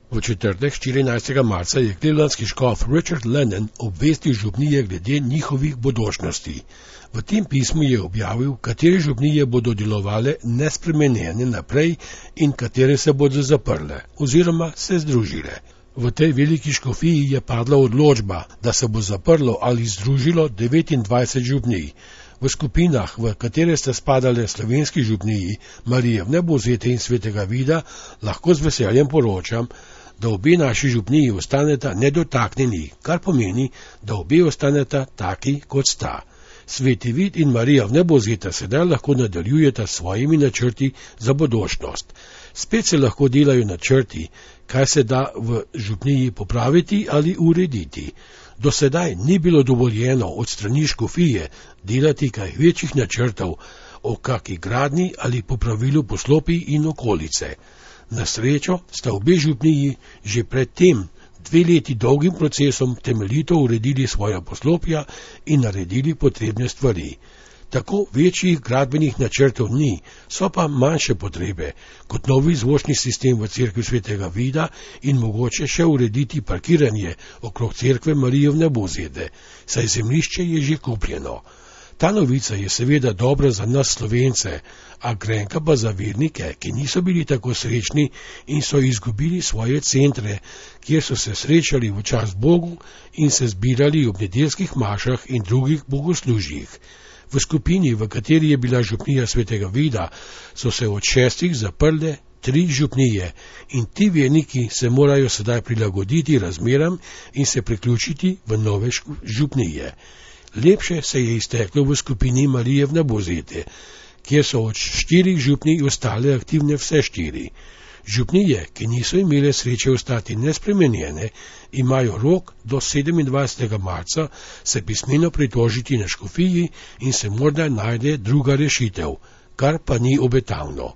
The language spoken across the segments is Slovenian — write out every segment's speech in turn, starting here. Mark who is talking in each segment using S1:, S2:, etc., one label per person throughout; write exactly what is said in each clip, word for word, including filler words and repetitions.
S1: V četrtek, štirinajstega marca, je clevelandski škof Richard Lennon obvestil župnije glede njihovih bodočnosti. V tem pismu je objavil, katere župnije bodo delovale nespremenjene naprej in katere se bodo zaprle oziroma se združile. V tej veliki škofiji je padla odločba, da se bo zaprlo ali združilo devetindvajset župnij. V skupinah, v katere sta spadale slovenski župniji Marije Vnebovzete in Svetega Vida, lahko z veseljem poročam, da obe naši župniji ostaneta nedotaknjeni, kar pomeni, da obe ostaneta taki, kot sta. Sveti Vid in Marija Vnebovzeta sedaj lahko nadaljujeta s svojimi načrti za bodočnost. Spet se lahko delajo načrti, kaj se da v župniji popraviti ali urediti. Do sedaj ni bilo dovoljeno od strani škofije delati kaj večjih načrtov o kaki gradnji ali popravilu poslopij in okolice. Na srečo sta obe župniji že pred tem dve leti dolgim procesom temeljito uredili svoja poslopja in naredili potrebne stvari. Tako večjih gradbenih načrtov ni, so pa manjše potrebe, kot novi zvočni sistem v cerkvi Svetega Vida in mogoče še urediti parkiranje okrog cerkve Marije Vnebovzete, saj zemljišče je že kupljeno. Ta novica je seveda dobra za nas Slovence, a grenka pa za vernike, ki niso bili tako srečni in so izgubili svoje centre, kjer so se srečali v čast Bogu in se zbirali ob nedeljskih mašah in drugih bogoslužjih. V skupini, v kateri je bila župnija Svetega Vida, so se od šestih zaprle tri župnije in ti verniki se morajo sedaj prilagoditi razmeram in se priključiti v nove župnije. Lepše se je izteklo v skupini Marije Vnebovzete, kjer so od štirih župnij ostale aktivne vse štiri. Župnije, ki niso imele sreče ostati nespremenjene, imajo rok do sedemindvajsetega marca se pismeno pritožiti na škofiji in se morda najde druga rešitev, kar pa ni obetavno.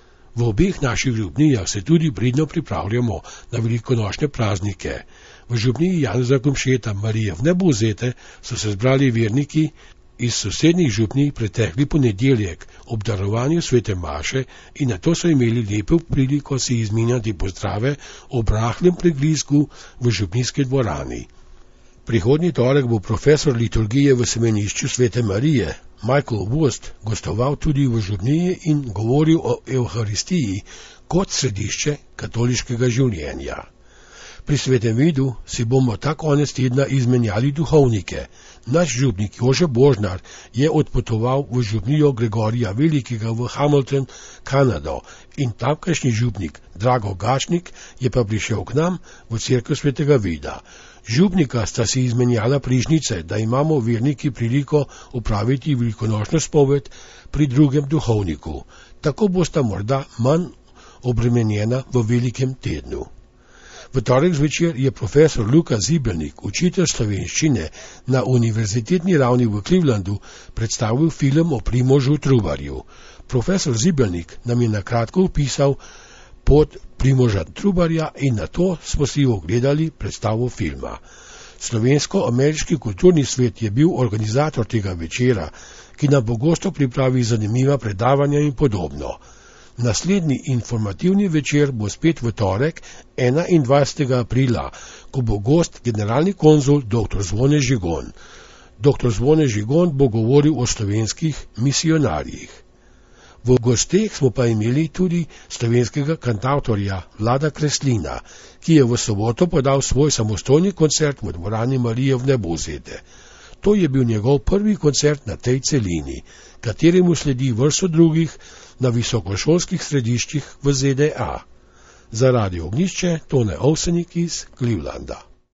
S1: V obeh naših župnijah se tudi pridno pripravljamo na velikonočne praznike. V župniji Janeza Komšeta Marije Vnebovzete so se zbrali verniki iz sosednjih župnij pretekli ponedeljek ob darovanju svete maše in nato so imeli lepo priliko si izmenjati pozdrave ob rahlem preglisku v župnijski dvorani. Prihodnji torek bo profesor liturgije v semenišču Svete Marije Michael Wust gostoval tudi v župniji in govoril o Evharistiji kot središče katoliškega življenja. Pri Svetem Vidu si bomo ta konec tedna izmenjali duhovnike. Naš župnik Jože Božnar je odpotoval v župnijo Gregorija Velikega v Hamilton, Kanado, in tamkajšnji župnik Drago Gašnik je pa prišel k nam v cerkev Svetega Vida. Župnika sta si izmenjala prižnice, da imamo verniki priliko opraviti velikonočno spoved pri drugem duhovniku. Tako bosta morda manj obremenjena v velikem tednu. V torek zvečer je profesor Luka Zibelnik, učitelj slovenščine na univerzitetni ravni v Clevelandu, predstavil film o Primožu Trubarju. Profesor Zibelnik nam je na kratko opisal pot Primoža Trubarja in na to smo si ogledali predstavo filma. Slovensko-ameriški kulturni svet je bil organizator tega večera, ki nam pogosto pripravi zanimiva predavanja in podobno. Naslednji informativni večer bo spet v torek, enaindvajsetega aprila, ko bo gost generalni konzul doktor Zvone Žigon. doktor Zvone Žigon bo govoril o slovenskih misionarjih. V gosteh smo pa imeli tudi slovenskega kantavtorja Vlada Kreslina, ki je v soboto podal svoj samostojni koncert v dvorani Marije Vnebovzete. To je bil njegov prvi koncert na tej celini, kateremu sledi vrsto drugih na visokošolskih središčih v Z D A. Za Radio Ognjišče Tone Ovsenik iz Clevelanda.